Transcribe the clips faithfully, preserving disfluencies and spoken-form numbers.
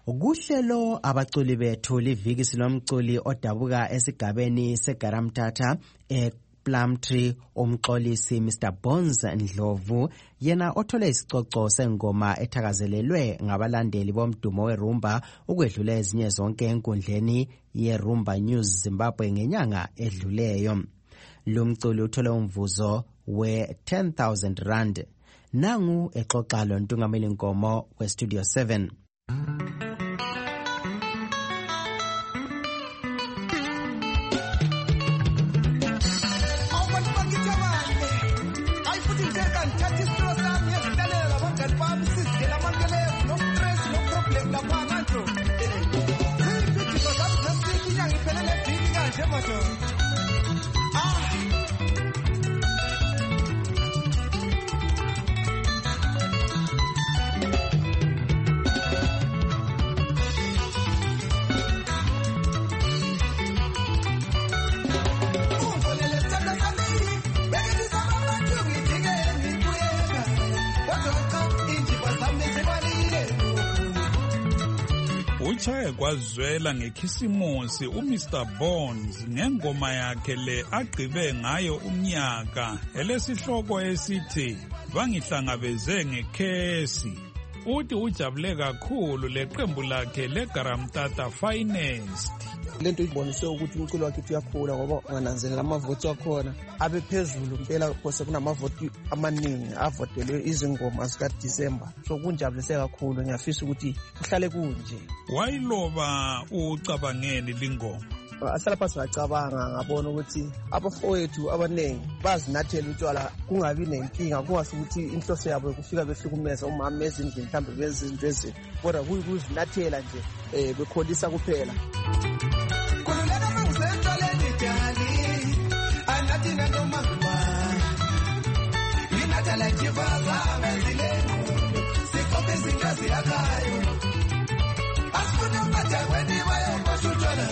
Kuhlelo abaculi bethu liviki sinomculi odabuka esigabeni seGaramtata e Plumtree umxolisi Mister Bones Ndlovu yena othole isicoco sengoma ethakazelelwe ngabalandeli bomdumo werumba ukwedlula ezinye zonke enkundleni yeRumba News Zimbabwe ngenyanga edluleyo. Lo mculi uthole umvuzo we ten thousand rand. Nangu exoxa lo Ntungameli Nkomo we Studio seven. Uchaye kwazwela ngekhisimusi uMister Bones ngengoma yakhe le agqibe ngayo umnyaka elesihloko esithi bangihlangabeze ngekhesi. Uthi ujabule kakhulu leqembu lakhe leGaramtata Finest. Lento ibonise ukuthi umculo wakhe uyakhula ngoba ngananzelela amavoti wakhona abe phezulu impela kose kunamavoti amaningi avotelwe izingoma zika December. So kunjabulise kakhulu ngiyafisa ukuthi kuhlale kunje. Wayiloba ucabangeni lingoma. Asala phansi ngacabanga ngabona ukuthi abafowethu abaningi bazinathela utshwala kungabi nenkinga kungasukuthi inhloso yabo ukufika behlukumeza umama ezindlini mhlambe benza izinto ezinto kodwa kuyikuzinathela nje eh bekholisa kuphela. Kululeka mangizentoleni dali anathi nantomama inathala jivaza bezileni sikhophe izingazi yakayo asifuna umadakweni bayombashutshana.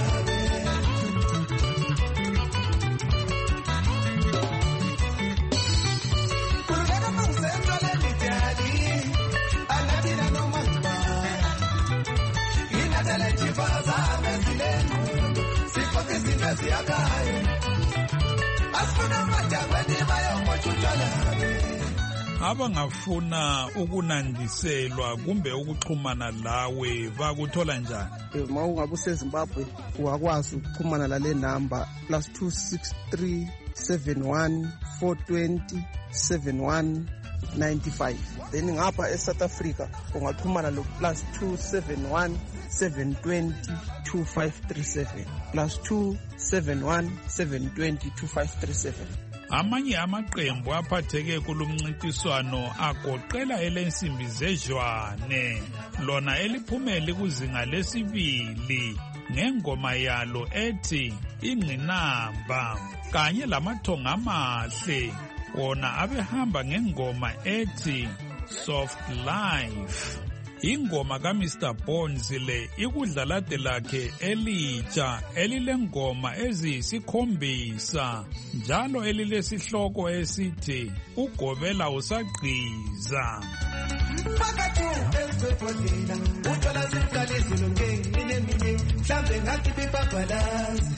Abangafuna ukunandiselwa kumbe ukuxhumana lawe bakuthola njani? Uma ungabe useZimbabwe uyakwazi ukuxhumana lale number plus two six three seven one four two zero seven one nine five. Then ngapha eSouth Africa ungaxhumana lo plus two seven one seven two zero two five three seven plus two seven one seven two zero two five three seven. Amanye amaqembu aphatheke kulumncintiswano agoqela elensimbi zejwane lona eliphumele kuzinga lesibili ngengoma yalo ethi ingqinamba kanye lamathonga amahle wona abehamba ngengoma ethi Soft Life. Ingoma kaMister Bones le ikudlalade lakhe elitsha elilengoma eziyisikhombisa njalo elilesihloko esithi ugobela usagqiza. Phakathi esifodlela uthola siqalise longengi minemine mhlambe ngathi bibabhalazi.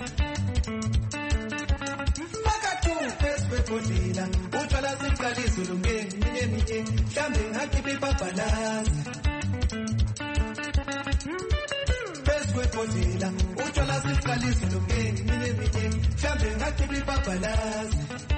Phakathi esifodlela uthola siqalise longengi minemine mhlambe ngathi bibabhalazi. Beswefodlela uthola siqalise longengi minemine mhlambe ngathi bibabhalazi.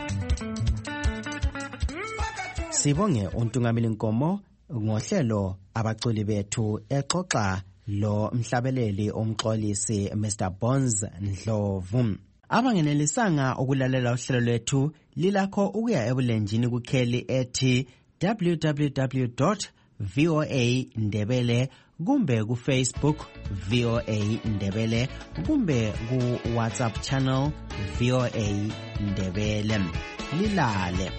Sibonge uNtungameli Nkomo ngohlelo abaculi bethu exoxa lo mhlabeleli umxolisi Mister Bones Ndlovu. Abangenelisanga ukulalela uhlelo lwethu lilakho ukuya ebulenjini kukheli ethi w w w dot voa ndebele kumbe ku Facebook VOA Ndebele kumbe ku WhatsApp channel VOA Ndebele. Lilale.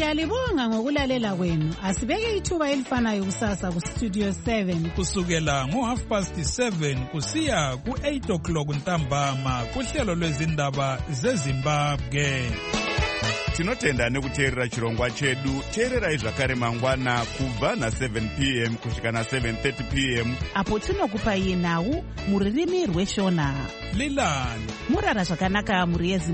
Siyalibonga ngokulalela kwenu. Asibeke ithuba elifanayo kusasa ku Studio seven. Kusukela ngo half past seven kusiya ku eight o'clock ntambama kuhlelo lwezindaba zeZimbabwe. Tinotenda nekuteerera chirongwa chedu. Teererai zvakare mangwana kubva na seven p m kusvika na seven thirty p m apo tinokupai nhau muririmi rweshona. Lilani Murara zvakanaka muri